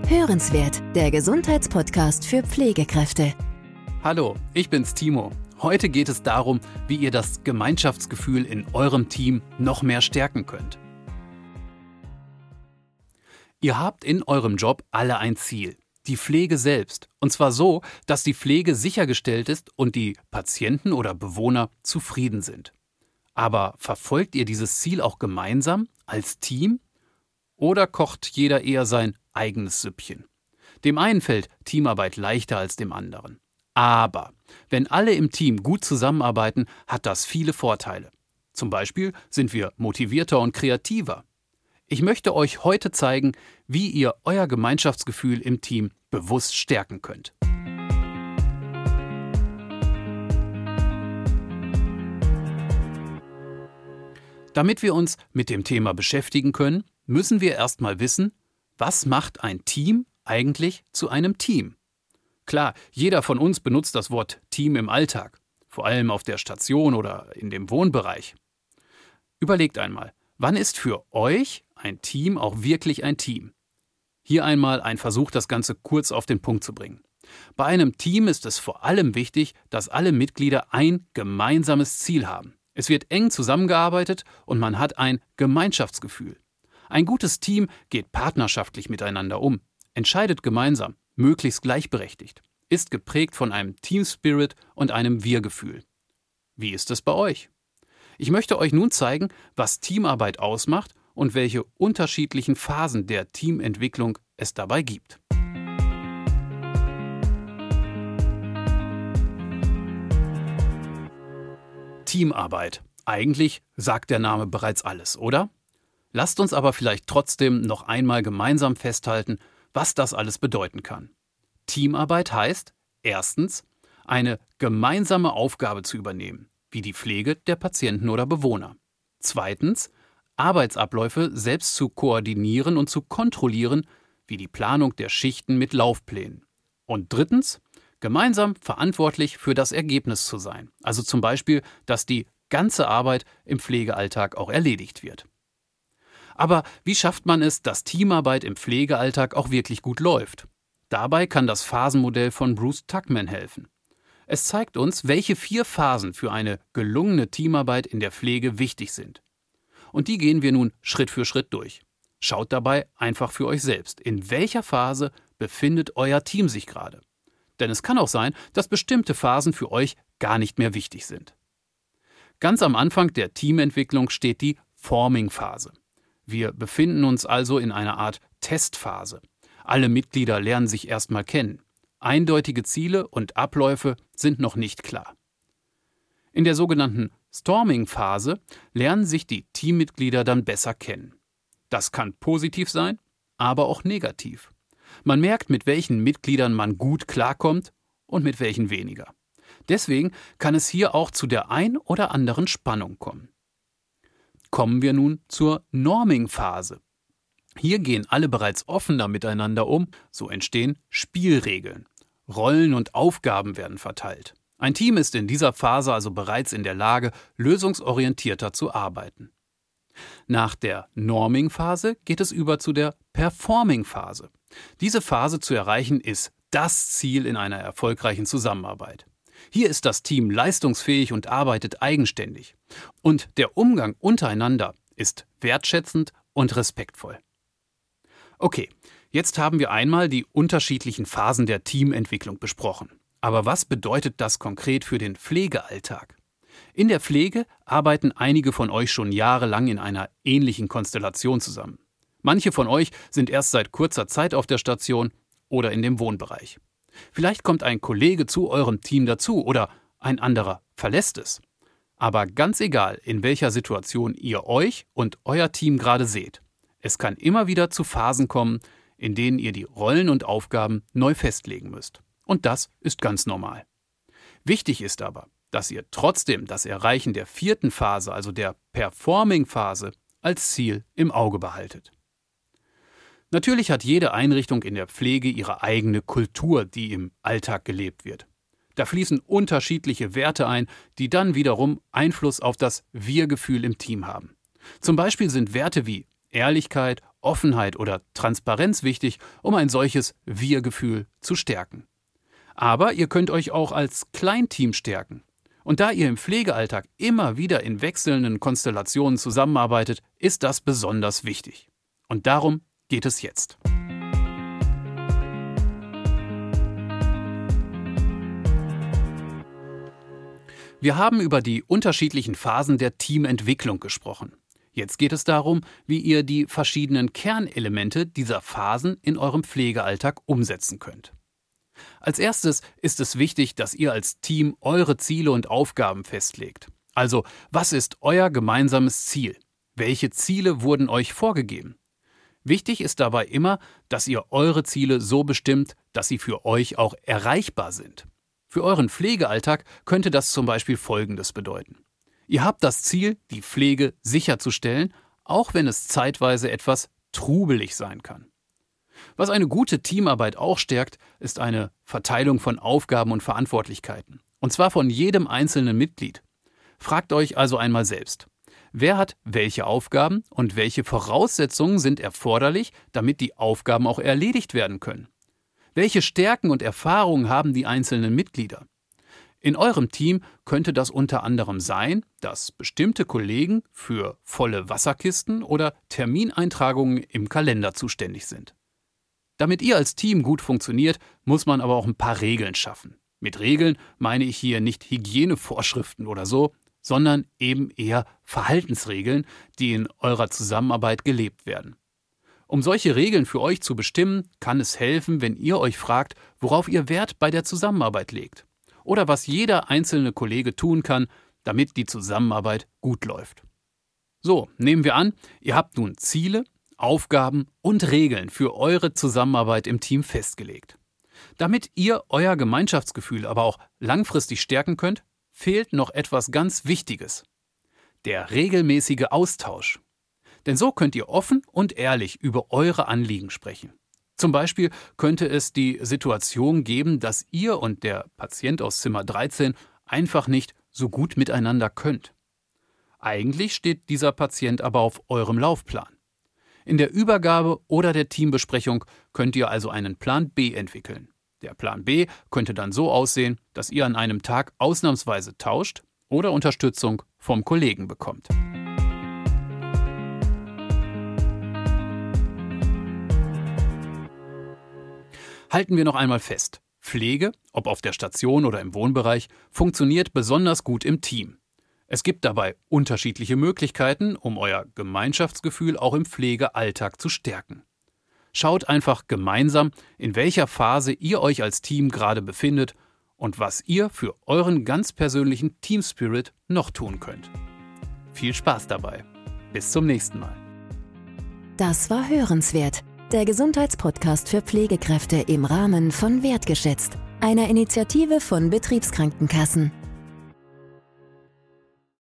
Hörenswert, der Gesundheitspodcast für Pflegekräfte. Hallo, ich bin's Timo. Heute geht es darum, wie ihr das Gemeinschaftsgefühl in eurem Team noch mehr stärken könnt. Ihr habt in eurem Job alle ein Ziel, die Pflege selbst. Und zwar so, dass die Pflege sichergestellt ist und die Patienten oder Bewohner zufrieden sind. Aber verfolgt ihr dieses Ziel auch gemeinsam, als Team? Oder kocht jeder eher sein eigenes Süppchen? Dem einen fällt Teamarbeit leichter als dem anderen. Aber wenn alle im Team gut zusammenarbeiten, hat das viele Vorteile. Zum Beispiel sind wir motivierter und kreativer. Ich möchte euch heute zeigen, wie ihr euer Gemeinschaftsgefühl im Team bewusst stärken könnt. Damit wir uns mit dem Thema beschäftigen können, müssen wir erstmal wissen, was macht ein Team eigentlich zu einem Team? Klar, jeder von uns benutzt das Wort Team im Alltag, vor allem auf der Station oder in dem Wohnbereich. Überlegt einmal, wann ist für euch ein Team auch wirklich ein Team? Hier einmal ein Versuch, das Ganze kurz auf den Punkt zu bringen. Bei einem Team ist es vor allem wichtig, dass alle Mitglieder ein gemeinsames Ziel haben. Es wird eng zusammengearbeitet und man hat ein Gemeinschaftsgefühl. Ein gutes Team geht partnerschaftlich miteinander um, entscheidet gemeinsam, möglichst gleichberechtigt, ist geprägt von einem Team-Spirit und einem Wir-Gefühl. Wie ist es bei euch? Ich möchte euch nun zeigen, was Teamarbeit ausmacht und welche unterschiedlichen Phasen der Teamentwicklung es dabei gibt. Teamarbeit. Eigentlich sagt der Name bereits alles, oder? Lasst uns aber vielleicht trotzdem noch einmal gemeinsam festhalten, was das alles bedeuten kann. Teamarbeit heißt, erstens, eine gemeinsame Aufgabe zu übernehmen, wie die Pflege der Patienten oder Bewohner. Zweitens, Arbeitsabläufe selbst zu koordinieren und zu kontrollieren, wie die Planung der Schichten mit Laufplänen. Und drittens, gemeinsam verantwortlich für das Ergebnis zu sein. Also zum Beispiel, dass die ganze Arbeit im Pflegealltag auch erledigt wird. Aber wie schafft man es, dass Teamarbeit im Pflegealltag auch wirklich gut läuft? Dabei kann das Phasenmodell von Bruce Tuckman helfen. Es zeigt uns, welche 4 Phasen für eine gelungene Teamarbeit in der Pflege wichtig sind. Und die gehen wir nun Schritt für Schritt durch. Schaut dabei einfach für euch selbst, in welcher Phase befindet euer Team sich gerade. Denn es kann auch sein, dass bestimmte Phasen für euch gar nicht mehr wichtig sind. Ganz am Anfang der Teamentwicklung steht die Forming-Phase. Wir befinden uns also in einer Art Testphase. Alle Mitglieder lernen sich erstmal kennen. Eindeutige Ziele und Abläufe sind noch nicht klar. In der sogenannten Storming-Phase lernen sich die Teammitglieder dann besser kennen. Das kann positiv sein, aber auch negativ. Man merkt, mit welchen Mitgliedern man gut klarkommt und mit welchen weniger. Deswegen kann es hier auch zu der ein oder anderen Spannung kommen. Kommen wir nun zur Norming-Phase. Hier gehen alle bereits offener miteinander um, so entstehen Spielregeln. Rollen und Aufgaben werden verteilt. Ein Team ist in dieser Phase also bereits in der Lage, lösungsorientierter zu arbeiten. Nach der Norming-Phase geht es über zu der Performing-Phase. Diese Phase zu erreichen ist das Ziel in einer erfolgreichen Zusammenarbeit. Hier ist das Team leistungsfähig und arbeitet eigenständig. Und der Umgang untereinander ist wertschätzend und respektvoll. Okay, jetzt haben wir einmal die unterschiedlichen Phasen der Teamentwicklung besprochen. Aber was bedeutet das konkret für den Pflegealltag? In der Pflege arbeiten einige von euch schon jahrelang in einer ähnlichen Konstellation zusammen. Manche von euch sind erst seit kurzer Zeit auf der Station oder in dem Wohnbereich. Vielleicht kommt ein Kollege zu eurem Team dazu oder ein anderer verlässt es. Aber ganz egal, in welcher Situation ihr euch und euer Team gerade seht, es kann immer wieder zu Phasen kommen, in denen ihr die Rollen und Aufgaben neu festlegen müsst. Und das ist ganz normal. Wichtig ist aber, dass ihr trotzdem das Erreichen der 4. Phase, also der Performing-Phase, als Ziel im Auge behaltet. Natürlich hat jede Einrichtung in der Pflege ihre eigene Kultur, die im Alltag gelebt wird. Da fließen unterschiedliche Werte ein, die dann wiederum Einfluss auf das Wir-Gefühl im Team haben. Zum Beispiel sind Werte wie Ehrlichkeit, Offenheit oder Transparenz wichtig, um ein solches Wir-Gefühl zu stärken. Aber ihr könnt euch auch als Kleinteam stärken. Und da ihr im Pflegealltag immer wieder in wechselnden Konstellationen zusammenarbeitet, ist das besonders wichtig. Und darum geht es jetzt. Wir haben über die unterschiedlichen Phasen der Teamentwicklung gesprochen. Jetzt geht es darum, wie ihr die verschiedenen Kernelemente dieser Phasen in eurem Pflegealltag umsetzen könnt. Als erstes ist es wichtig, dass ihr als Team eure Ziele und Aufgaben festlegt. Also, was ist euer gemeinsames Ziel? Welche Ziele wurden euch vorgegeben? Wichtig ist dabei immer, dass ihr eure Ziele so bestimmt, dass sie für euch auch erreichbar sind. Für euren Pflegealltag könnte das zum Beispiel Folgendes bedeuten. Ihr habt das Ziel, die Pflege sicherzustellen, auch wenn es zeitweise etwas trubelig sein kann. Was eine gute Teamarbeit auch stärkt, ist eine Verteilung von Aufgaben und Verantwortlichkeiten. Und zwar von jedem einzelnen Mitglied. Fragt euch also einmal selbst, wer hat welche Aufgaben und welche Voraussetzungen sind erforderlich, damit die Aufgaben auch erledigt werden können? Welche Stärken und Erfahrungen haben die einzelnen Mitglieder? In eurem Team könnte das unter anderem sein, dass bestimmte Kollegen für volle Wasserkisten oder Termineintragungen im Kalender zuständig sind. Damit ihr als Team gut funktioniert, muss man aber auch ein paar Regeln schaffen. Mit Regeln meine ich hier nicht Hygienevorschriften oder so, sondern eben eher Verhaltensregeln, die in eurer Zusammenarbeit gelebt werden. Um solche Regeln für euch zu bestimmen, kann es helfen, wenn ihr euch fragt, worauf ihr Wert bei der Zusammenarbeit legt. Oder was jeder einzelne Kollege tun kann, damit die Zusammenarbeit gut läuft. So, nehmen wir an, ihr habt nun Ziele, Aufgaben und Regeln für eure Zusammenarbeit im Team festgelegt. Damit ihr euer Gemeinschaftsgefühl aber auch langfristig stärken könnt, fehlt noch etwas ganz Wichtiges: der regelmäßige Austausch. Denn so könnt ihr offen und ehrlich über eure Anliegen sprechen. Zum Beispiel könnte es die Situation geben, dass ihr und der Patient aus Zimmer 13 einfach nicht so gut miteinander könnt. Eigentlich steht dieser Patient aber auf eurem Laufplan. In der Übergabe oder der Teambesprechung könnt ihr also einen Plan B entwickeln. Der Plan B könnte dann so aussehen, dass ihr an einem Tag ausnahmsweise tauscht oder Unterstützung vom Kollegen bekommt. Halten wir noch einmal fest: Pflege, ob auf der Station oder im Wohnbereich, funktioniert besonders gut im Team. Es gibt dabei unterschiedliche Möglichkeiten, um euer Gemeinschaftsgefühl auch im Pflegealltag zu stärken. Schaut einfach gemeinsam, in welcher Phase ihr euch als Team gerade befindet und was ihr für euren ganz persönlichen Teamspirit noch tun könnt. Viel Spaß dabei. Bis zum nächsten Mal. Das war Hörenswert, der Gesundheitspodcast für Pflegekräfte im Rahmen von Wertgeschätzt, einer Initiative von Betriebskrankenkassen.